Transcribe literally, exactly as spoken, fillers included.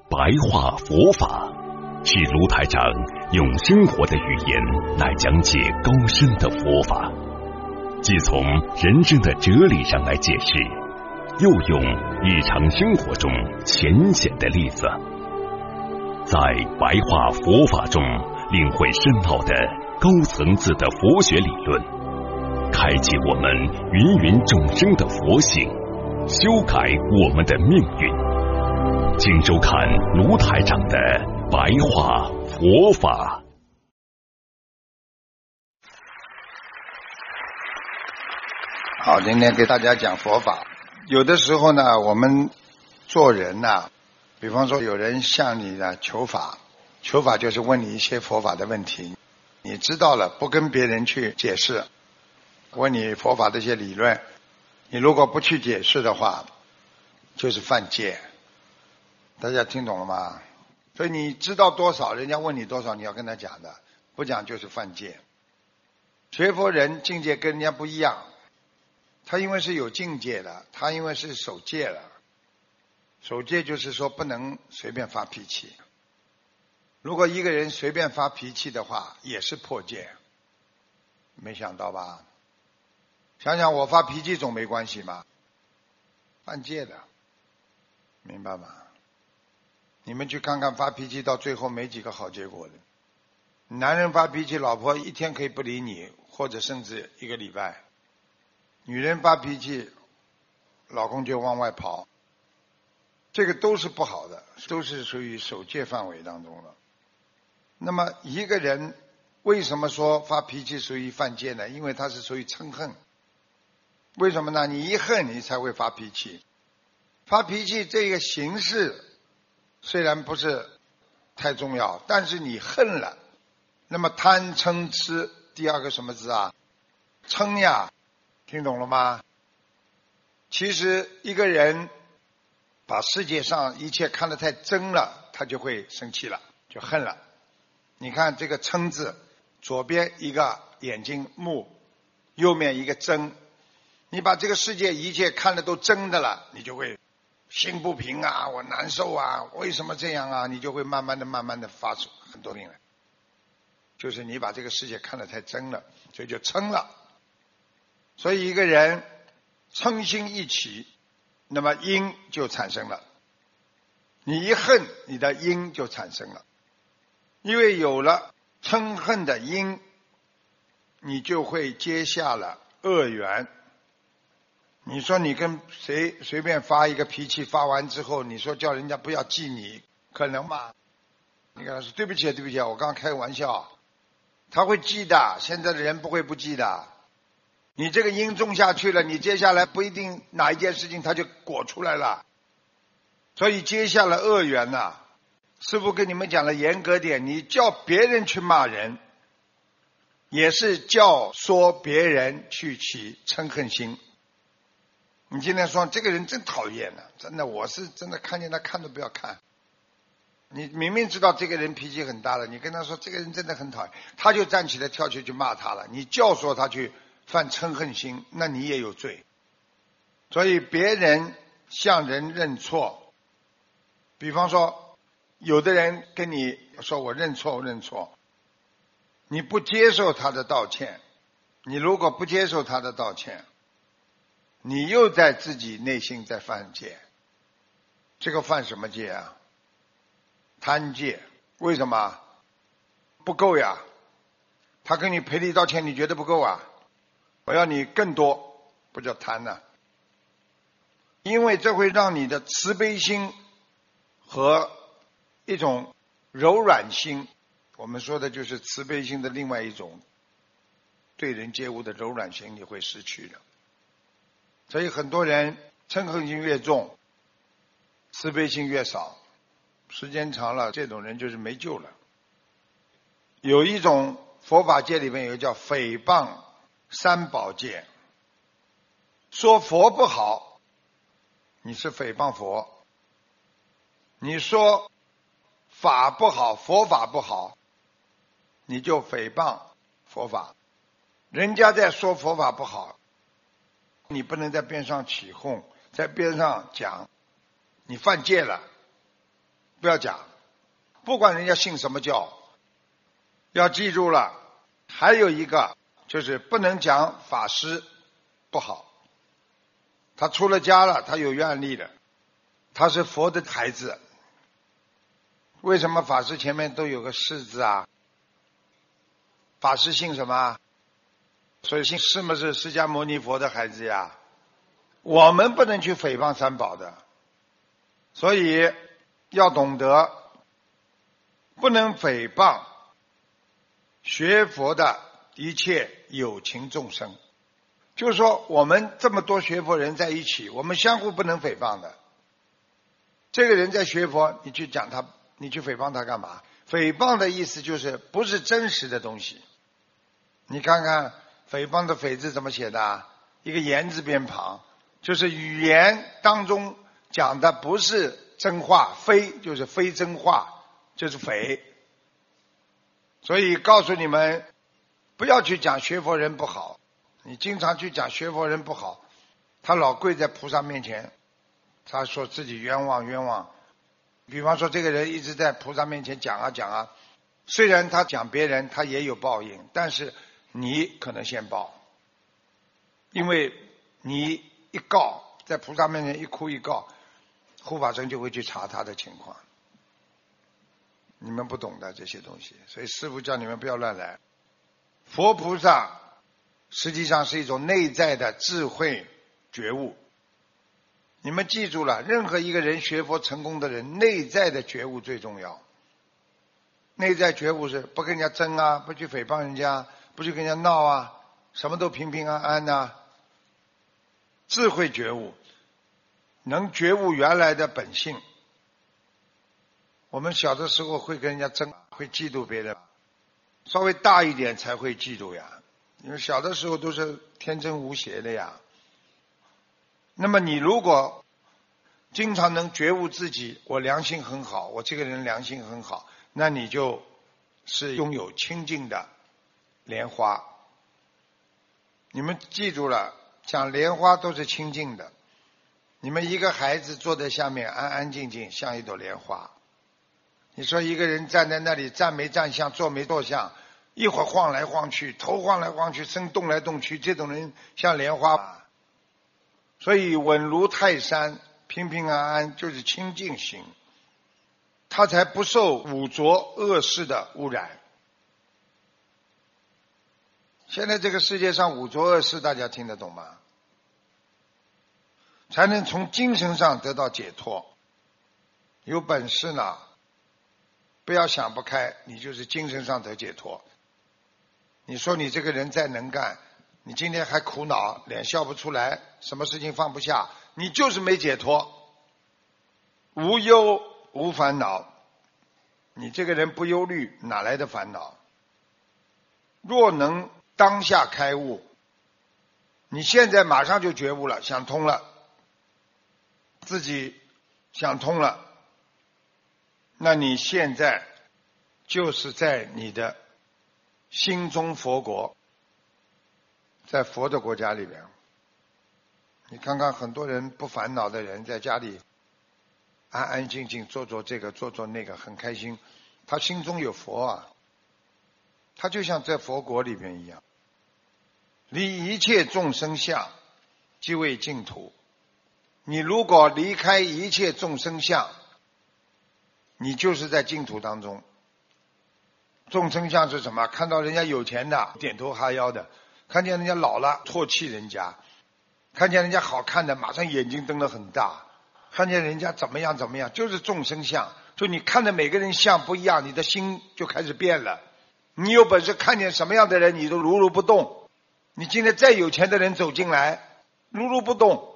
白话佛法，是卢台长用生活的语言来讲解高深的佛法，既从人生的哲理上来解释，又用日常生活中浅显的例子，在白话佛法中领会深奥的高层次的佛学理论，开启我们芸芸众生的佛性，修改我们的命运。请收看卢台长的白话佛法。 好，今天给大家讲佛法。有的时候呢，我们做人呢，比方说有人向你呢求法，求法就是问你一些佛法的问题，你知道了不跟别人去解释，问你佛法的一些理论，你如果不去解释的话，就是犯戒。大家听懂了吗？所以你知道多少，人家问你多少，你要跟他讲的，不讲就是犯戒。学佛人境界跟人家不一样，他因为是有境界的，他因为是守戒了。守戒就是说不能随便发脾气。如果一个人随便发脾气的话，也是破戒。没想到吧？想想我发脾气总没关系嘛，犯戒的，明白吗？你们去看看发脾气到最后没几个好结果的。男人发脾气，老婆一天可以不理你，或者甚至一个礼拜；女人发脾气，老公就往外跑。这个都是不好的，都是属于守戒范围当中了。那么一个人为什么说发脾气属于犯戒呢？因为他是属于嗔恨。为什么呢？你一恨你才会发脾气。发脾气这个形式虽然不是太重要，但是你恨了，那么贪嗔痴，第二个什么字啊？嗔呀，听懂了吗？其实一个人把世界上一切看得太真了，他就会生气了，就恨了。你看这个嗔字，左边一个眼睛目，右面一个真，你把这个世界一切看得都真的了，你就会心不平啊，我难受啊，为什么这样啊？你就会慢慢的慢慢的发出很多病来，就是你把这个世界看得太真了，所以就嗔了。所以一个人嗔心一起，那么因就产生了。你一恨，你的因就产生了。因为有了嗔恨的因，你就会结下了恶缘。你说你跟谁随便发一个脾气，发完之后你说叫人家不要记你，可能吗？你跟他说对不起对不起，我刚刚开个玩笑，他会记的，现在的人不会不记的。你这个因种下去了，你接下来不一定哪一件事情它就果出来了，所以接下了恶缘呐。师父跟你们讲了严格点，你叫别人去骂人，也是教唆别人去起嗔恨心。你今天说这个人真讨厌呢，真的，我是真的看见他看都不要看。你明明知道这个人脾气很大了，你跟他说这个人真的很讨厌，他就站起来跳去去骂他了，你教唆他去犯嗔恨心，那你也有罪。所以别人向人认错，比方说有的人跟你说我认错我认错，你不接受他的道歉，你如果不接受他的道歉，你又在自己内心在犯戒。这个犯什么戒啊？贪戒。为什么？不够呀。他跟你赔礼道歉，你觉得不够啊？我要你更多，不叫贪呢、啊？因为这会让你的慈悲心和一种柔软心，我们说的就是慈悲心的另外一种对人接物的柔软心，你会失去的。所以很多人嗔恨心越重，慈悲心越少，时间长了这种人就是没救了。有一种佛法界里面有叫诽谤三宝戒，说佛不好，你是诽谤佛；你说法不好，佛法不好，你就诽谤佛法。人家在说佛法不好，你不能在边上起哄，在边上讲，你犯戒了。 不要讲，不管人家信什么教，要记住了。还有一个就是不能讲法师不好，他出了家了，他有愿力了，他是佛的孩子。为什么法师前面都有个士字啊？法师姓什么？所以姓是不是释迦牟尼佛的孩子呀？我们不能去诽谤三宝的，所以要懂得不能诽谤学佛的一切有情众生。就是说我们这么多学佛人在一起，我们相互不能诽谤的。这个人在学佛，你去讲他，你去诽谤他干嘛？诽谤的意思就是不是真实的东西。你看看诽谤的诽字怎么写的？一个言字边旁，就是语言当中讲的不是真话，非就是非真话，就是诽。所以告诉你们，不要去讲学佛人不好。你经常去讲学佛人不好，他老跪在菩萨面前，他说自己冤枉冤枉。比方说这个人一直在菩萨面前讲啊讲啊，虽然他讲别人他也有报应，但是你可能先报，因为你一告，在菩萨面前一哭一告，护法神就会去查他的情况。你们不懂的这些东西，所以师父叫你们不要乱来。佛菩萨实际上是一种内在的智慧觉悟。你们记住了，任何一个人学佛成功的人，内在的觉悟最重要。内在觉悟是不跟人家争啊，不去诽谤人家，不去跟人家闹啊，什么都平平安安啊。智慧觉悟，能觉悟原来的本性。我们小的时候会跟人家争，会嫉妒别人，稍微大一点才会嫉妒呀，因为小的时候都是天真无邪的呀。那么你如果经常能觉悟自己，我良心很好，我这个人良心很好，那你就是拥有清净的莲花。你们记住了，讲莲花都是清净的。你们一个孩子坐在下面安安静静，像一朵莲花。你说一个人站在那里，站没站相，坐没坐相，一会儿晃来晃去，头晃来晃去，身动来动去，这种人像莲花。所以稳如泰山，平平安安，就是清净心，他才不受五浊恶世的污染。现在这个世界上五浊恶世大家听得懂吗？才能从精神上得到解脱。有本事呢，不要想不开，你就是精神上得解脱。你说你这个人再能干，你今天还苦恼，脸笑不出来，什么事情放不下，你就是没解脱。无忧无烦恼，你这个人不忧虑，哪来的烦恼？若能当下开悟，你现在马上就觉悟了，想通了，自己想通了，那你现在就是在你的心中佛国，在佛的国家里边。你看看很多人不烦恼的人，在家里安安静静做做这个做做那个，很开心，他心中有佛啊，他就像在佛国里面一样。离一切众生相，即为净土。你如果离开一切众生相，你就是在净土当中。众生相是什么？看到人家有钱的点头哈腰的，看见人家老了唾弃人家，看见人家好看的马上眼睛瞪得很大，看见人家怎么样怎么样，就是众生相。就你看的每个人相不一样，你的心就开始变了。你有本事看见什么样的人你都如如不动，你今天再有钱的人走进来如如不动，